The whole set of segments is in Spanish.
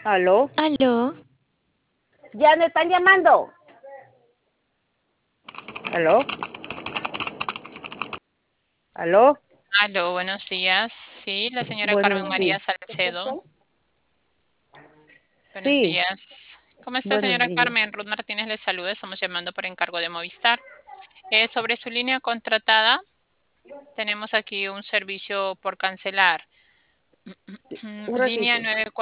¿Aló? Aló, Ya me están llamando. ¿Aló? ¿Aló? Aló, buenos días. Sí, la señora Carmen Buenos María días. Salcedo. Buenos Sí, días. ¿Cómo está, buenos señora días. Carmen? Ruth Martínez le saluda. Estamos llamando por encargo de Movistar. Sobre su línea contratada, tenemos aquí un servicio por cancelar. Un Línea ratito.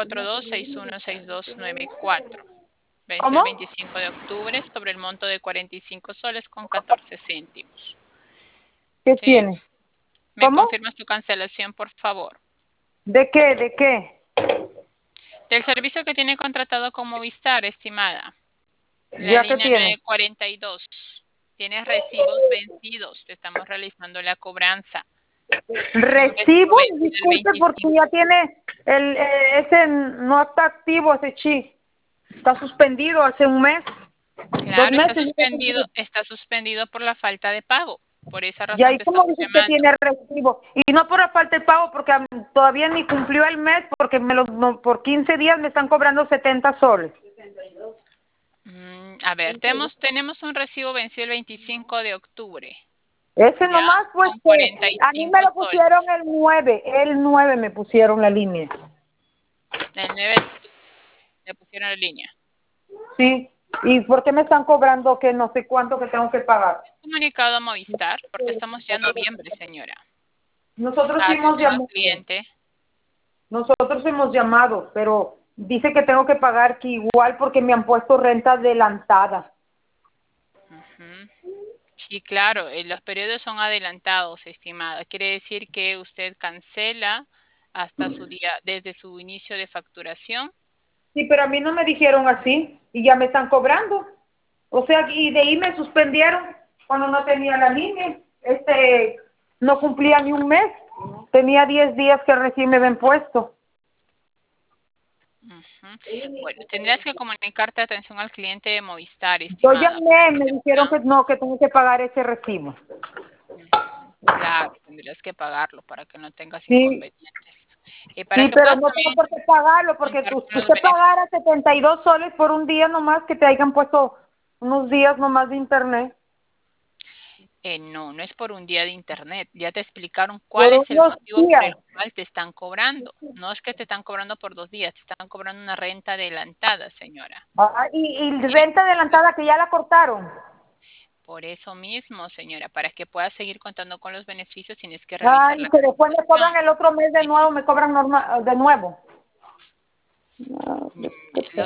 942-616294. Venció ¿Cómo? el 25 de octubre sobre el monto de 45 soles con 14 céntimos. ¿Qué Sí. tiene? ¿Me ¿Cómo? confirma su cancelación, por favor? ¿De qué? ¿De qué? Del servicio que tiene contratado con Movistar, estimada. La ¿Ya qué línea tiene? 942. Tienes recibos vencidos. Te estamos realizando la cobranza. Tiene un recibo ¿Recibo? vencido el Disculpe porque ya 25. tiene ese no está activo ese chi. Está suspendido hace un mes. Dos Claro, meses. está suspendido por la falta de pago. Por esa Y razón ahí te como estamos dice que llamando. tiene recibo. Y no por la falta de pago, porque todavía ni cumplió el mes, porque por 15 días me están cobrando 70 soles. A ver, tenemos un recibo vencido el 25 de octubre. Ese Ya, nomás, pues, con a mí me 45 lo pusieron soles. el 9 me pusieron la línea. El 9 le pusieron la línea. Sí. ¿Y por qué me están cobrando que no sé cuánto que tengo que pagar? Comunicado a Movistar, porque estamos ya en noviembre, señora. Nosotros Está hemos atención al llamado. cliente. Nosotros hemos llamado, pero dice que tengo que pagar que igual porque me han puesto renta adelantada. Ujú. Sí, claro, los periodos son adelantados, estimada. Quiere decir que usted cancela hasta su día, desde su inicio de facturación. Sí, pero a mí no me dijeron así y ya me están cobrando. O sea, y de ahí me suspendieron cuando no tenía la línea. No cumplía ni un mes. Tenía 10 días que recién me habían puesto. Ujú. Bueno, tendrías que comunicarte atención al cliente de Movistar, Yo estimada, para llamé, que me te dijeron puedan. que no, que tengo que pagar ese recibo. Claro, tendrías que pagarlo para que no tengas Sí, inconvenientes. Para sí, que pero puedas no tengo también por qué pagarlo, porque contar con los usted beneficios. pagara 72 soles por un día nomás que te hayan puesto unos días nomás de internet. No, no es por un día de internet. Ya te explicaron cuál Por es el unos motivo por días. el cual te están cobrando. No es que te están cobrando por 2 días, te están cobrando una renta adelantada, señora. Ah, y ¿Sí? renta adelantada que ya la cortaron. Por eso mismo, señora, para que puedas seguir contando con los beneficios, tienes que realizar Ay, la que después me cancelación. cobran el otro mes de nuevo, me cobran de nuevo.